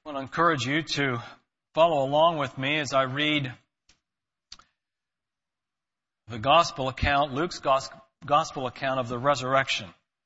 I want to encourage you to follow along with me as I read the gospel account, Luke's gospel account of the resurrection.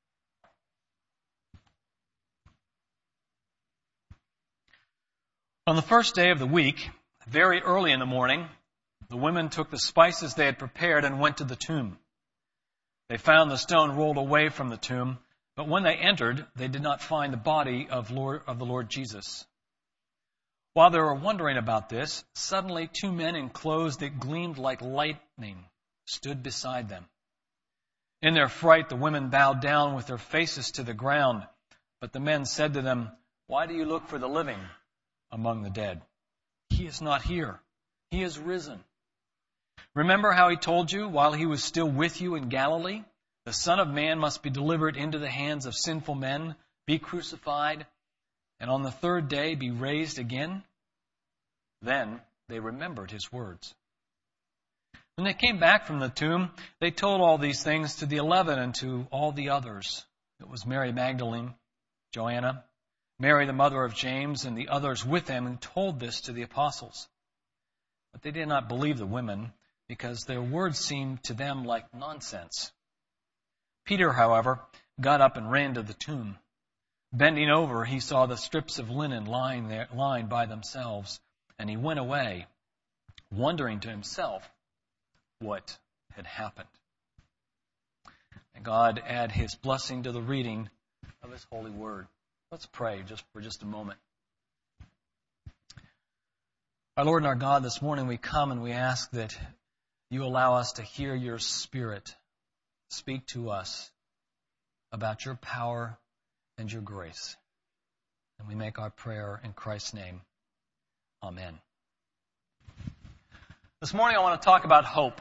On the first day of the week, very early in the morning, the women took the spices they had prepared and went to the tomb. They found the stone rolled away from the tomb, but when they entered, they did not find the body of the Lord Jesus. While they were wondering about this, suddenly 2 men in clothes that gleamed like lightning stood beside them. In their fright, the women bowed down with their faces to the ground, but the men said to them, "Why do you look for the living among the dead? He is not here. He is risen. Remember how he told you while he was still with you in Galilee? The Son of Man must be delivered into the hands of sinful men, be crucified, and on the third day be raised again." Then they remembered his words. When they came back from the tomb, they told all these things to the 11 and to all the others. It was Mary Magdalene, Joanna, Mary the mother of James, and the others with them who told this to the apostles. But they did not believe the women, because their words seemed to them like nonsense. Peter, however, got up and ran to the tomb. Bending over, he saw the strips of linen lying by themselves, and he went away, wondering to himself what had happened. And God add his blessing to the reading of his holy word. Let's pray for just a moment. Our Lord and our God, this morning we come and we ask that you allow us to hear your Spirit speak to us about your power and your grace. And we make our prayer in Christ's name. Amen. This morning I want to talk about hope.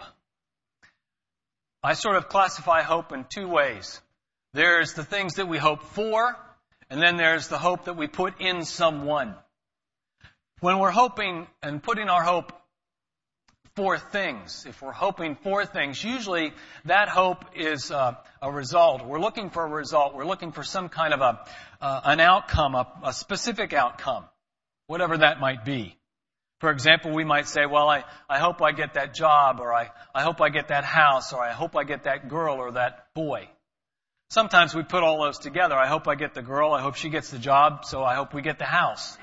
I sort of classify hope in 2 ways. There's the things that we hope for, and then there's the hope that we put in someone. When we're hoping and putting our hope for things, if we're hoping for things, usually that hope is a result. We're looking for a result. We're looking for some kind of an outcome, a specific outcome, whatever that might be. For example, we might say, well, I hope I get that job, or I hope I get that house, or I hope I get that girl or that boy. Sometimes we put all those together. I hope I get the girl, I hope she gets the job, so I hope we get the house.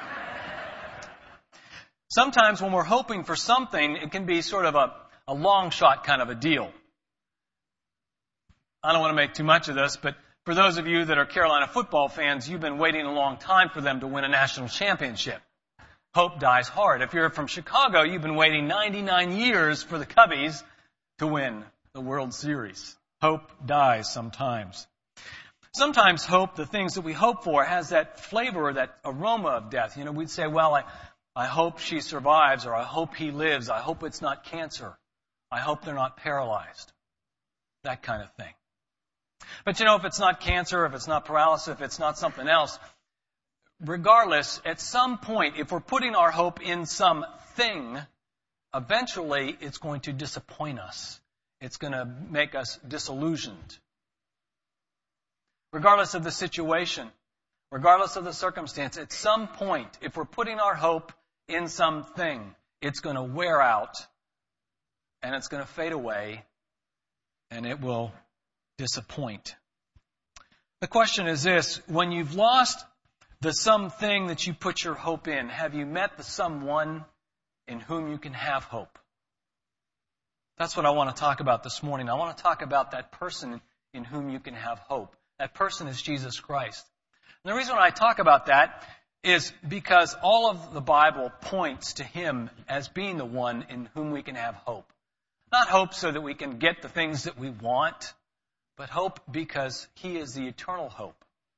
Sometimes when we're hoping for something, it can be sort of a long shot kind of a deal. I don't want to make too much of this, but for those of you that are Carolina football fans, you've been waiting a long time for them to win a national championship. Hope dies hard. If you're from Chicago, you've been waiting 99 years for the Cubbies to win the World Series. Hope dies sometimes. Sometimes hope, the things that we hope for, has that flavor, that aroma of death. You know, we'd say, well, I hope she survives, or I hope he lives. I hope it's not cancer. I hope they're not paralyzed. That kind of thing. But you know, if it's not cancer, if it's not paralysis, if it's not something else, regardless, at some point, if we're putting our hope in something, eventually it's going to disappoint us. It's going to make us disillusioned. Regardless of the situation, regardless of the circumstance, at some point, if we're putting our hope in something, it's going to wear out, and it's going to fade away, and it will disappoint. The question is this: when you've lost the something that you put your hope in, have you met the someone in whom you can have hope? That's what I want to talk about this morning. I want to talk about that person in whom you can have hope. That person is Jesus Christ. And the reason why I talk about that is because all of the Bible points to him as being the one in whom we can have hope. Not hope so that we can get the things that we want, but hope because he is the eternal hope.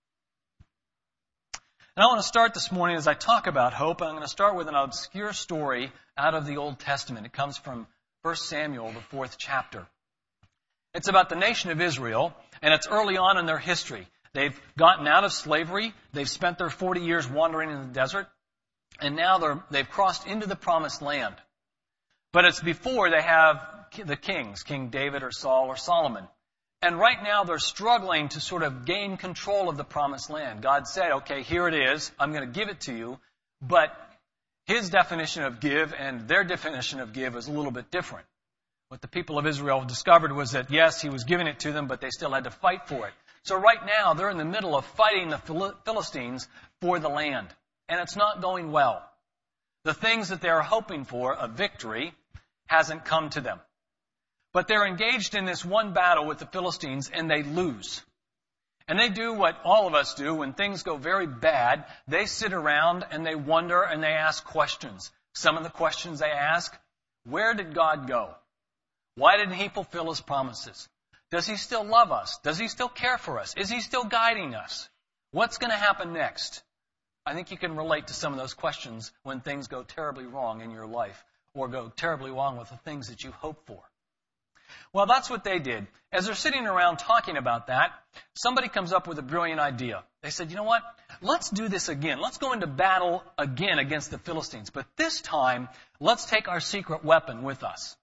And I want to start this morning as I talk about hope. I'm going to start with an obscure story out of the Old Testament. It comes from 1 Samuel, the 4th chapter. It's about the nation of Israel, and it's early on in their history. They've gotten out of slavery. They've spent their 40 years wandering in the desert, and now they've crossed into the promised land. But it's before they have the kings, King David or Saul or Solomon. And right now they're struggling to sort of gain control of the promised land. God said, okay, here it is. I'm going to give it to you. But His definition of give and their definition of give is a little bit different. What the people of Israel discovered was that, yes, He was giving it to them, but they still had to fight for it. So right now they're in the middle of fighting the Philistines for the land. And it's not going well. The things that they're hoping for, a victory, hasn't come to them. But they're engaged in this one battle with the Philistines, and they lose. And they do what all of us do when things go very bad. They sit around and they wonder and they ask questions. Some of the questions they ask, where did God go? Why didn't He fulfill His promises? Does He still love us? Does He still care for us? Is He still guiding us? What's going to happen next? I think you can relate to some of those questions when things go terribly wrong in your life or go terribly wrong with the things that you hope for. Well, that's what they did. As they're sitting around talking about that, somebody comes up with a brilliant idea. They said, you know what? Let's do this again. Let's go into battle again against the Philistines. But this time, let's take our secret weapon with us.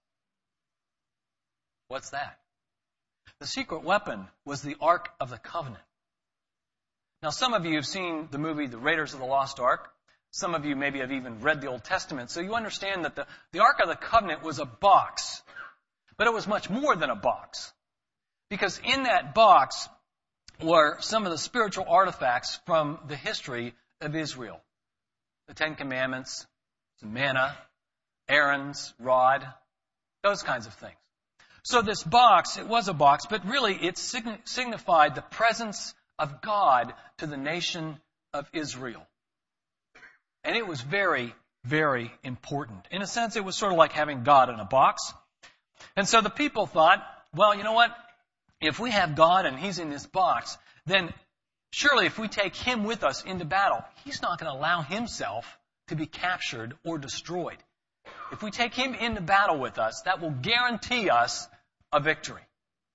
What's that? The secret weapon was the Ark of the Covenant. Now, some of you have seen the movie The Raiders of the Lost Ark. Some of you maybe have even read the Old Testament. So you understand that the Ark of the Covenant was a box. But it was much more than a box. Because in that box were some of the spiritual artifacts from the history of Israel. The Ten Commandments, some manna, Aaron's rod, those kinds of things. So this box, it was a box, but really it signified the presence of God to the nation of Israel. And it was very, very important. In a sense, it was sort of like having God in a box. And so the people thought, well, you know what? If we have God and He's in this box, then surely if we take Him with us into battle, He's not going to allow Himself to be captured or destroyed. If we take Him into battle with us, that will guarantee us a victory.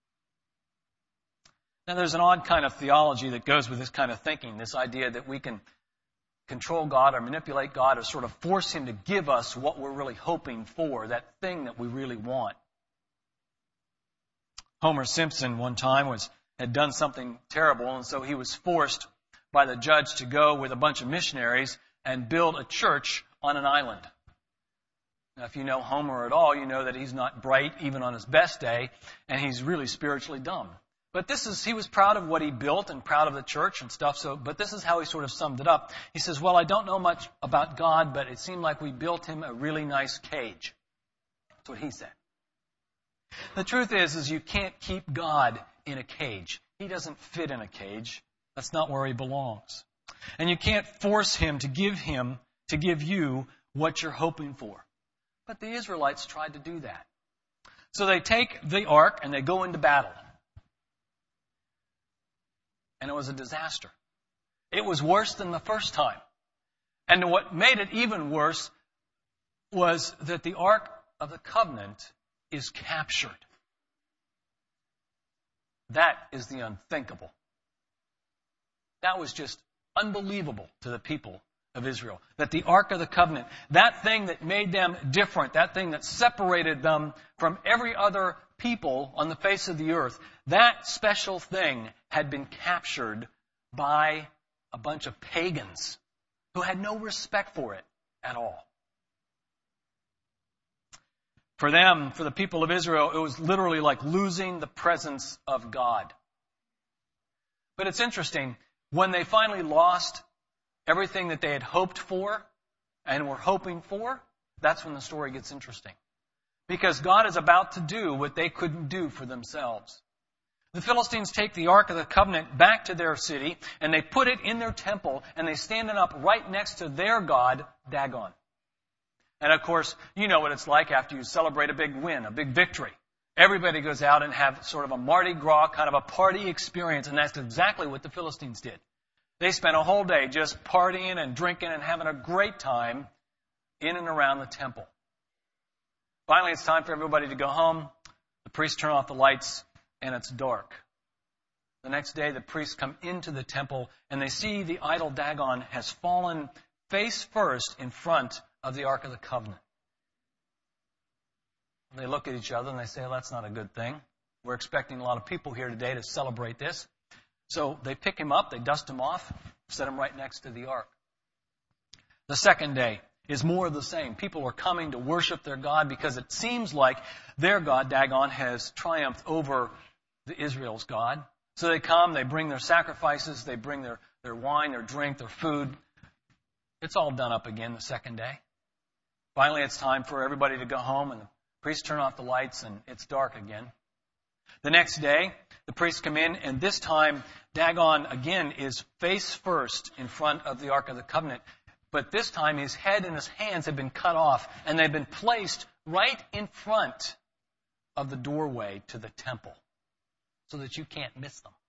Now, there's an odd kind of theology that goes with this kind of thinking, this idea that we can control God or manipulate God or sort of force Him to give us what we're really hoping for, that thing that we really want. Homer Simpson one time had done something terrible, and so he was forced by the judge to go with a bunch of missionaries and build a church on an island. Now, if you know Homer at all, you know that he's not bright even on his best day, and he's really spiritually dumb. But he was proud of what he built and proud of the church and stuff, but this is how he sort of summed it up. He says, well, I don't know much about God, but it seemed like we built Him a really nice cage. That's what he said. The truth is you can't keep God in a cage. He doesn't fit in a cage. That's not where He belongs. And you can't force Him to give you what you're hoping for. But the Israelites tried to do that. So they take the ark and they go into battle. And it was a disaster. It was worse than the first time. And what made it even worse was that the Ark of the Covenant is captured. That is the unthinkable. That was just unbelievable to the people of Israel. That the Ark of the Covenant, that thing that made them different, that thing that separated them from every other people on the face of the earth, that special thing had been captured by a bunch of pagans who had no respect for it at all. For them, for the people of Israel, it was literally like losing the presence of God. But it's interesting, when they finally lost everything that they had hoped for and were hoping for, that's when the story gets interesting. Because God is about to do what they couldn't do for themselves. The Philistines take the Ark of the Covenant back to their city, and they put it in their temple, and they stand it up right next to their god, Dagon. And of course, you know what it's like after you celebrate a big win, a big victory. Everybody goes out and have sort of a Mardi Gras kind of a party experience, and that's exactly what the Philistines did. They spent a whole day just partying and drinking and having a great time in and around the temple. Finally, it's time for everybody to go home. The priests turn off the lights, and it's dark. The next day, the priests come into the temple, and they see the idol Dagon has fallen face first in front of the Ark of the Covenant. They look at each other and they say, well, that's not a good thing. We're expecting a lot of people here today to celebrate this. So they pick him up, they dust him off, set him right next to the ark. The second day is more of the same. People are coming to worship their God because it seems like their God, Dagon, has triumphed over the Israel's God. So they come, they bring their sacrifices, they bring their wine, their drink, their food. It's all done up again the second day. Finally, it's time for everybody to go home, and the priests turn off the lights, and it's dark again. The next day, the priests come in, and this time, Dagon, again, is face first in front of the Ark of the Covenant. But this time, his head and his hands have been cut off, and they've been placed right in front of the doorway to the temple, so that you can't miss them.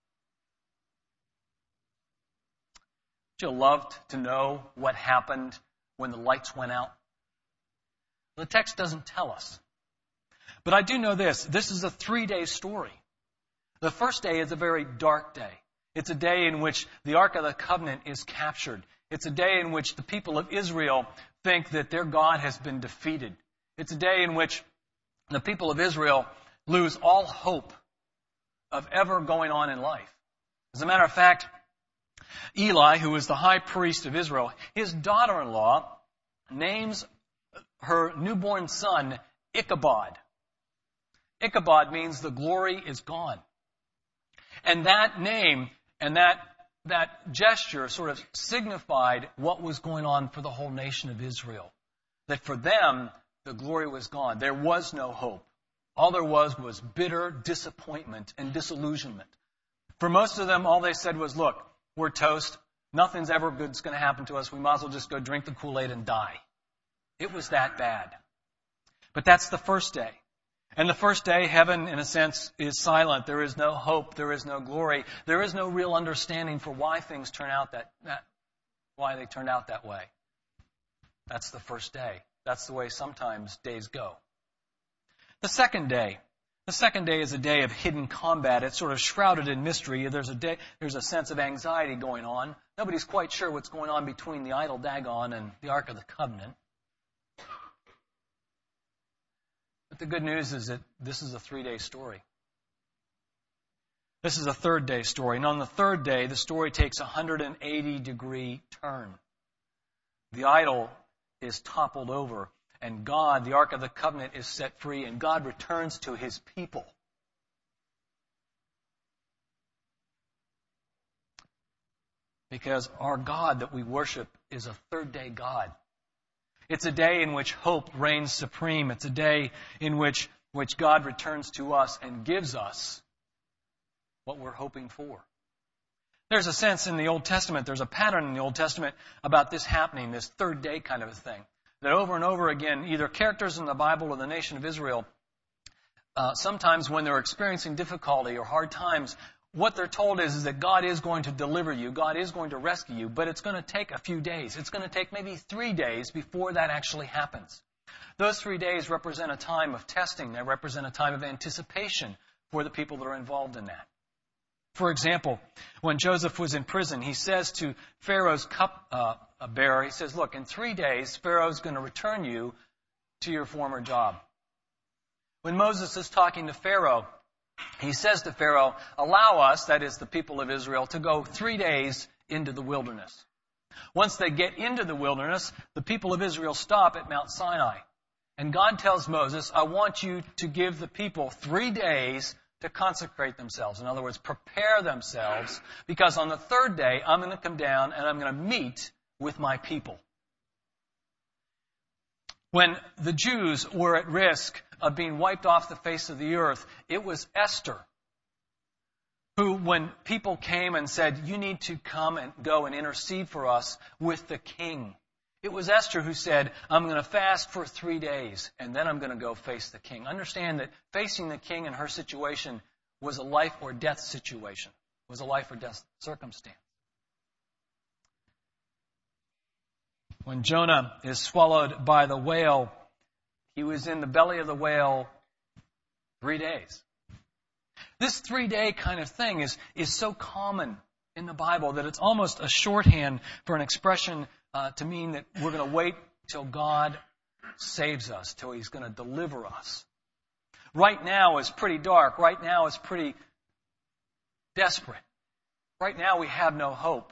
Would you love to know what happened when the lights went out? The text doesn't tell us. But I do know this. This is a 3-day story. The first day is a very dark day. It's a day in which the Ark of the Covenant is captured. It's a day in which the people of Israel think that their God has been defeated. It's a day in which the people of Israel lose all hope of ever going on in life. As a matter of fact, Eli, who is the high priest of Israel, his daughter-in-law names her newborn son Ichabod. Ichabod means the glory is gone. And that name and that gesture sort of signified what was going on for the whole nation of Israel. That for them, the glory was gone. There was no hope. All there was bitter disappointment and disillusionment. For most of them, all they said was, look, we're toast. Nothing's ever good's going to happen to us. We might as well just go drink the Kool-Aid and die. It was that bad. But that's the first day. And the first day, heaven, in a sense, is silent. There is no hope. There is no glory. There is no real understanding for why things turn out why they turned out that way. That's the first day. That's the way sometimes days go. The second day is a day of hidden combat. It's sort of shrouded in mystery. There's a sense of anxiety going on. Nobody's quite sure what's going on between the idol Dagon and the Ark of the Covenant. But the good news is that this is a 3-day story. This is a 3rd-day story. And on the 3rd day, the story takes a 180-degree turn. The idol is toppled over, and God, the Ark of the Covenant, is set free, and God returns to His people. Because our God that we worship is a 3rd-day God. It's a day in which hope reigns supreme. It's a day in which God returns to us and gives us what we're hoping for. There's a sense in the Old Testament, there's a pattern in the Old Testament about this happening, this 3rd day kind of a thing. That over and over again, either characters in the Bible or the nation of Israel, sometimes when they're experiencing difficulty or hard times, what they're told is that God is going to deliver you, God is going to rescue you, but it's going to take a few days. It's going to take maybe 3 days before that actually happens. Those 3 days represent a time of testing. They represent a time of anticipation for the people that are involved in that. For example, when Joseph was in prison, he says to Pharaoh's cupbearer, he says, look, in 3 days, Pharaoh's going to return you to your former job. When Moses is talking to Pharaoh, he says to Pharaoh, allow us, that is the people of Israel, to go 3 days into the wilderness. Once they get into the wilderness, the people of Israel stop at Mount Sinai. And God tells Moses, I want you to give the people 3 days to consecrate themselves. In other words, prepare themselves, because on the 3rd day, I'm going to come down and I'm going to meet with my people. When the Jews were at risk of being wiped off the face of the earth, it was Esther who, when people came and said, you need to come and go and intercede for us with the king, it was Esther who said, I'm going to fast for 3 days and then I'm going to go face the king. Understand that facing the king in her situation was a life or death situation, was a life or death circumstance. When Jonah is swallowed by the whale, he was in the belly of the whale 3 days. This 3-day kind of thing is so common in the Bible that it's almost a shorthand for an expression to mean that we're going to wait till God saves us, till He's going to deliver us. right now is pretty dark. Right now is pretty desperate. Right now we have no hope.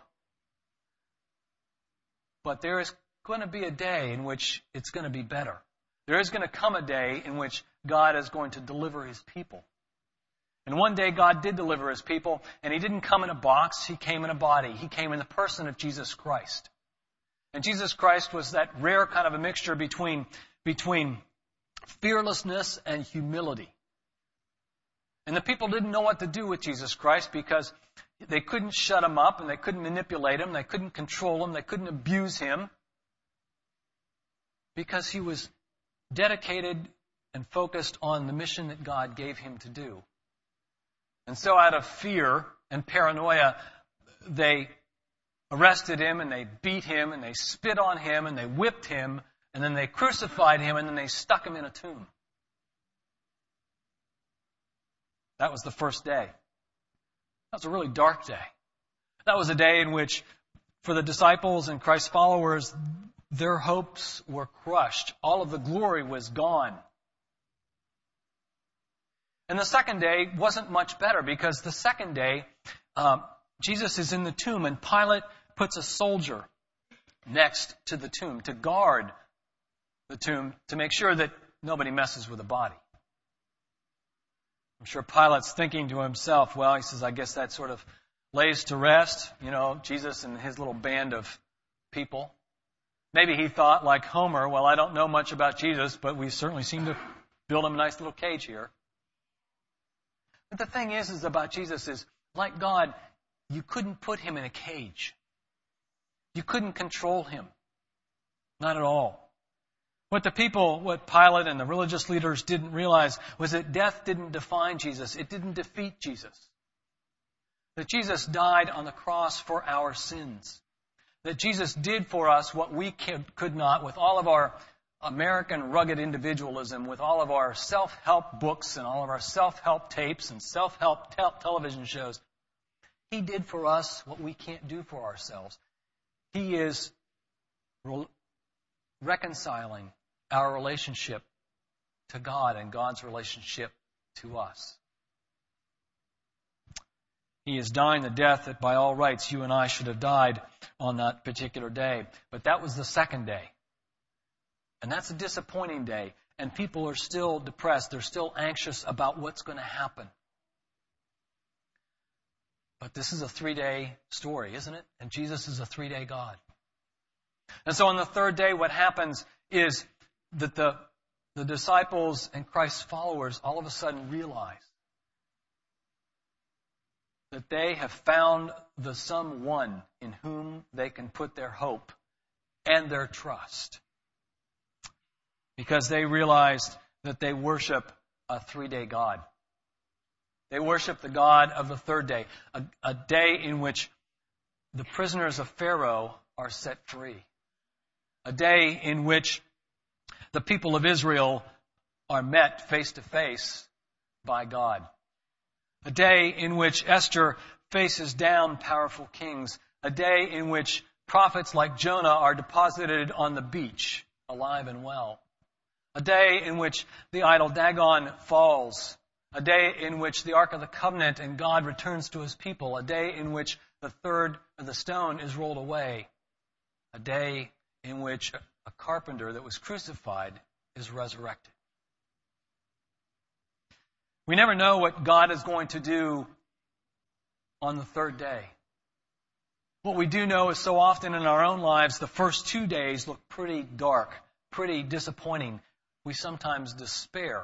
But there is going to be a day in which it's going to be better. There is going to come a day in which God is going to deliver His people. And one day God did deliver His people, and He didn't come in a box. He came in a body. He came in the person of Jesus Christ. And Jesus Christ was that rare kind of a mixture between fearlessness and humility. And the people didn't know what to do with Jesus Christ because they couldn't shut Him up and they couldn't manipulate Him. They couldn't control Him. They couldn't abuse Him because He was dedicated and focused on the mission that God gave Him to do. And so out of fear and paranoia, they arrested Him and they beat Him and they spit on Him and they whipped Him and then they crucified Him and then they stuck Him in a tomb. That was the first day. That was a really dark day. That was a day in which, for the disciples and Christ's followers, their hopes were crushed. All of the glory was gone. And the second day wasn't much better because the second day, Jesus is in the tomb and Pilate puts a soldier next to the tomb to guard the tomb to make sure that nobody messes with the body. I'm sure Pilate's thinking to himself, well, he says, I guess that sort of lays to rest, Jesus and his little band of people. Maybe he thought, like Homer, well, I don't know much about Jesus, but we certainly seem to build him a nice little cage here. But the thing is about Jesus is, like God, you couldn't put Him in a cage. You couldn't control Him. Not at all. What Pilate and the religious leaders didn't realize was that death didn't define Jesus. It didn't defeat Jesus. That Jesus died on the cross for our sins. That Jesus did for us what we could not, with all of our American rugged individualism, with all of our self-help books and all of our self-help tapes and self-help television shows. He did for us what we can't do for ourselves. He is reconciling our relationship to God and God's relationship to us. He is dying the death that by all rights you and I should have died on that particular day. But that was the second day. And that's a disappointing day. And people are still depressed. They're still anxious about what's going to happen. But this is a 3-day story, isn't it? And Jesus is a 3-day God. And so on the third day, what happens is that the disciples and Christ's followers all of a sudden realize that they have found the someone in whom they can put their hope and their trust. Because they realized that they worship a 3-day God. They worship the God of the third day, a day in which the prisoners of Pharaoh are set free. A day in which the people of Israel are met face to face by God. A day in which Esther faces down powerful kings. A day in which prophets like Jonah are deposited on the beach, alive and well. A day in which the idol Dagon falls. A day in which the Ark of the Covenant and God returns to His people. A day in which the third of the stone is rolled away. A day in which a carpenter that was crucified is resurrected. We never know what God is going to do on the third day. What we do know is so often in our own lives, the first 2 days look pretty dark, pretty disappointing. We sometimes despair.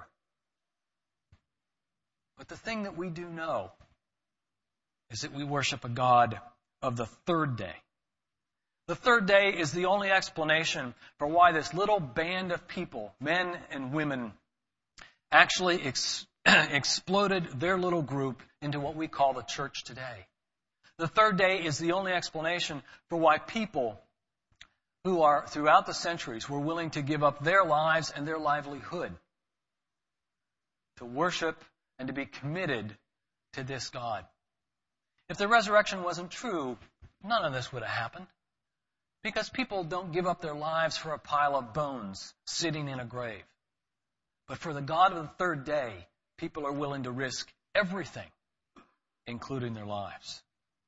But the thing that we do know is that we worship a God of the third day. The third day is the only explanation for why this little band of people, men and women, actually exploded their little group into what we call the church today. The third day is the only explanation for why people who are throughout the centuries were willing to give up their lives and their livelihood to worship and to be committed to this God. If the resurrection wasn't true, none of this would have happened. Because people don't give up their lives for a pile of bones sitting in a grave. But for the God of the third day, people are willing to risk everything, including their lives.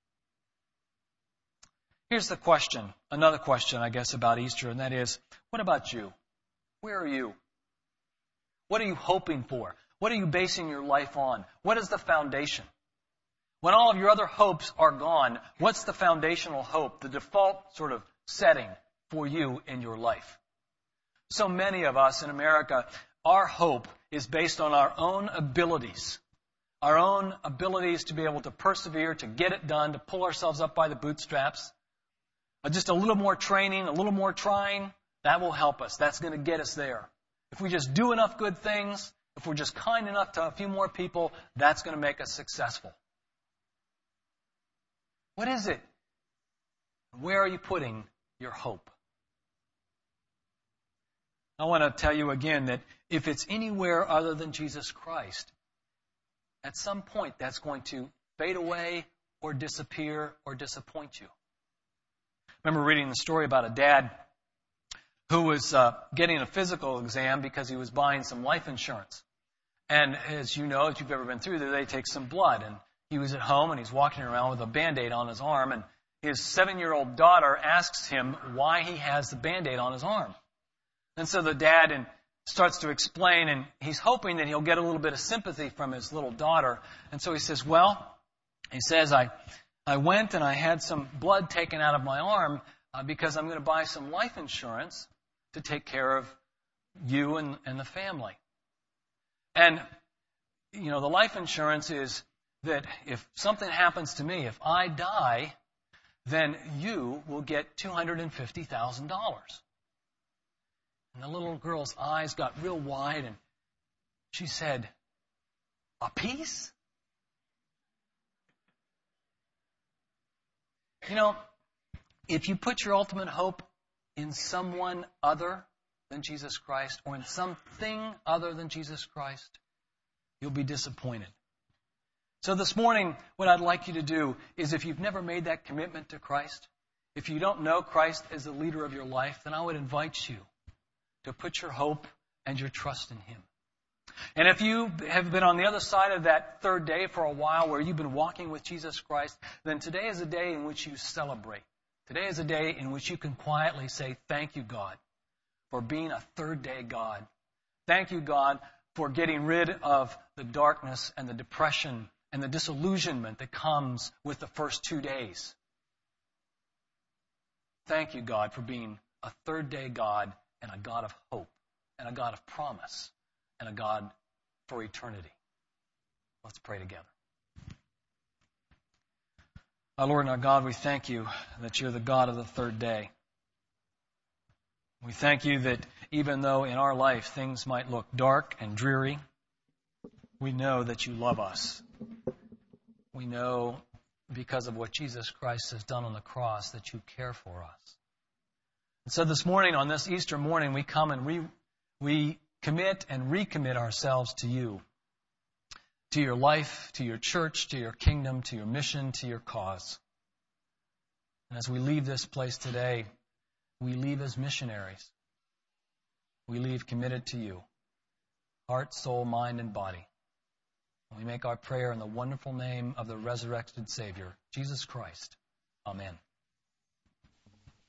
Here's the question, another question, I guess, about Easter, and that is, what about you? Where are you? What are you hoping for? What are you basing your life on? What is the foundation? When all of your other hopes are gone, what's the foundational hope, the default sort of setting for you in your life? So many of us in America, our hope is based on our own abilities. Our own abilities to be able to persevere, to get it done, to pull ourselves up by the bootstraps. Just a little more training, a little more trying, that will help us. That's going to get us there. If we just do enough good things, if we're just kind enough to a few more people, that's going to make us successful. What is it? Where are you putting your hope? I want to tell you again that if it's anywhere other than Jesus Christ, at some point that's going to fade away or disappear or disappoint you. I remember reading the story about a dad who was getting a physical exam because he was buying some life insurance. And as you know, if you've ever been through there, they take some blood. And he was at home and he's walking around with a Band-Aid on his arm. And his 7-year-old daughter asks him why he has the Band-Aid on his arm. And so the dad starts to explain, and he's hoping that he'll get a little bit of sympathy from his little daughter. And so he says, I went and I had some blood taken out of my arm because I'm going to buy some life insurance to take care of you and the family. And, you know, the life insurance is that if something happens to me, if I die, then you will get $250,000. And the little girl's eyes got real wide, and she said, "A piece?" You know, if you put your ultimate hope in someone other than Jesus Christ, or in something other than Jesus Christ, you'll be disappointed. So this morning, what I'd like you to do is, if you've never made that commitment to Christ, if you don't know Christ as the leader of your life, then I would invite you to put your hope and your trust in Him. And if you have been on the other side of that third day for a while, where you've been walking with Jesus Christ, then today is a day in which you celebrate. Today is a day in which you can quietly say, "Thank you, God, for being a third day God. Thank you, God, for getting rid of the darkness and the depression and the disillusionment that comes with the first 2 days. Thank you, God, for being a third day God and a God of hope and a God of promise and a God for eternity." Let's pray together. Our Lord and our God, we thank you that you're the God of the third day. We thank you that even though in our life things might look dark and dreary, we know that you love us. We know, because of what Jesus Christ has done on the cross, that you care for us. And so this morning, on this Easter morning, we come and we commit and recommit ourselves to you, to your life, to your church, to your kingdom, to your mission, to your cause. And as we leave this place today, we leave as missionaries. We leave committed to you, heart, soul, mind, and body. And we make our prayer in the wonderful name of the resurrected Savior, Jesus Christ. Amen.